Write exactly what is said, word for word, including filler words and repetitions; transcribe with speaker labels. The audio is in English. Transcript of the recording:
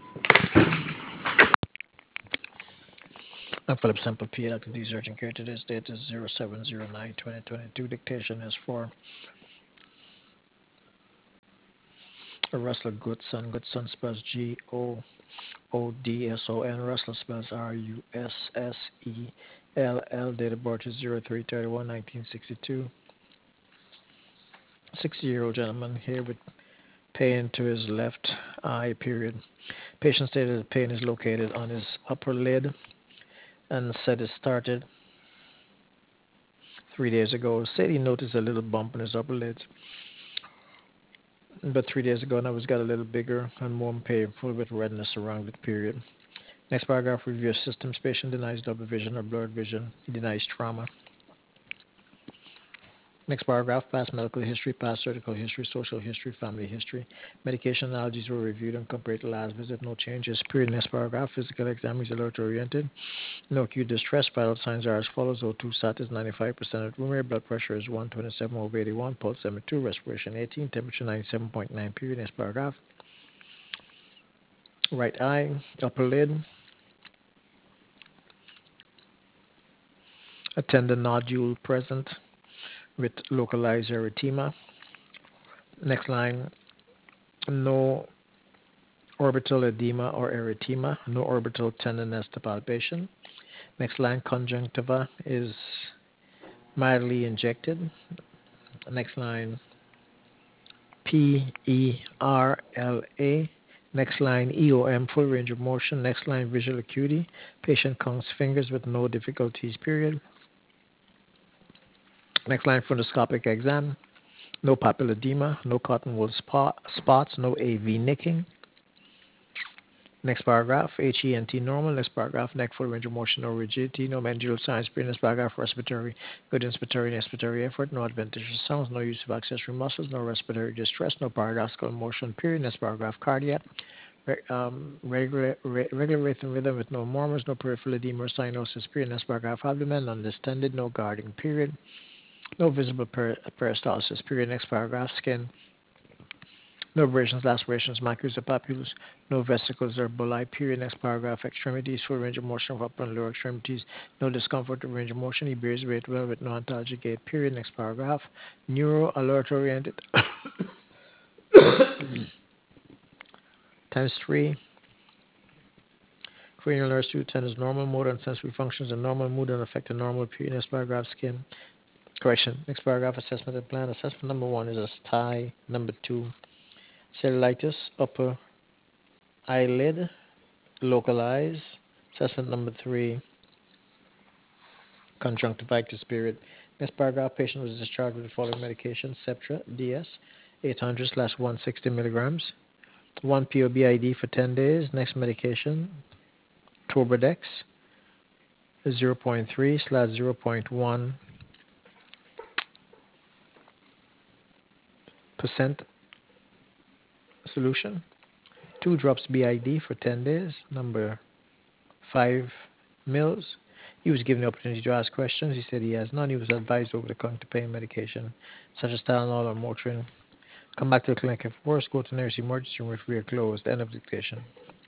Speaker 1: I'm Philip Semple, P. Active Disease Urgent Care. Today's date is zero seven zero nine twenty twenty-two. Dictation is for Russell Goodson. Goodson spells G O O D S O N. Russell spells R U S S E L L. Date of birth is zero three thirty-one nineteen sixty-two. sixty-year-old gentleman here with pain to his left eye, period. Patient stated that pain is located on his upper lid and said it started three days ago. Said he noticed a little bump in his upper lid, but three days ago now it's got a little bigger and more painful with redness around it, period. Next paragraph, review systems. Patient denies double vision or blurred vision. He denies trauma. Next paragraph, past medical history, past surgical history, social history, family history. Medication analogies were reviewed and compared to last visit. No changes. Period. Next paragraph, physical exam is alert oriented. No acute distress. Vital signs are as follows. O two sat is ninety-five percent at room air. Blood pressure is one twenty-seven over eighty-one. Pulse seventy-two. Respiration eighteen. Temperature ninety-seven point nine. Period. Next paragraph. Right eye, upper lid, a tender nodule present with localized erythema. Next line, no orbital edema or erythema, no orbital tenderness to palpation. Next line, conjunctiva is mildly injected. Next line, P E R L A. Next line, E O M, full range of motion. Next line, visual acuity. Patient counts fingers with no difficulties, period. Next line, fundoscopic exam. No papilledema, no cottonwool spot, spots, no A V nicking. Next paragraph, H E N T normal. Next paragraph, neck full range of motion, no rigidity, no mandibular signs. Next paragraph, respiratory, good inspiratory and expiratory effort, no adventitious sounds, no use of accessory muscles, no respiratory distress, no paradoxical motion, period. Next paragraph, cardiac, re- um, regular, re- regular rhythm, rhythm with no murmurs, no peripheral edema or cyanosis, period. Next paragraph, abdomen, undistended, no guarding, period. No visible per- peristalsis, period. Next paragraph, skin, no abrasions, lacerations, macules, or papules, no vesicles or bulli, period. Next paragraph, extremities, full range of motion of upper and lower extremities, no discomfort or range of motion. He bears weight well with no antalgic gait, period. Next paragraph, neuro alert oriented, times three. Cranial nerve two ten is normal, motor and sensory functions are normal, mood and affect a normal, period. Next paragraph, skin. Correction. Next paragraph, assessment and plan. Assessment number one is a sty. Number two, cellulitis, upper eyelid, localized. Assessment number three, conjunctivitis, period. Next paragraph, patient was discharged with the following medication, Septra D S, eight hundred slash one hundred sixty milligrams, one P O B I D for ten days. Next medication, Torbadex, zero point three slash zero point one percent solution, two drops B I D for ten days, number five mils. He was given the opportunity to ask questions. He said he has none. He was advised over the counter pain medication, such as Tylenol or Motrin. Come back to the clinic if worse. Go to nurse emergency room if we are closed. End of dictation.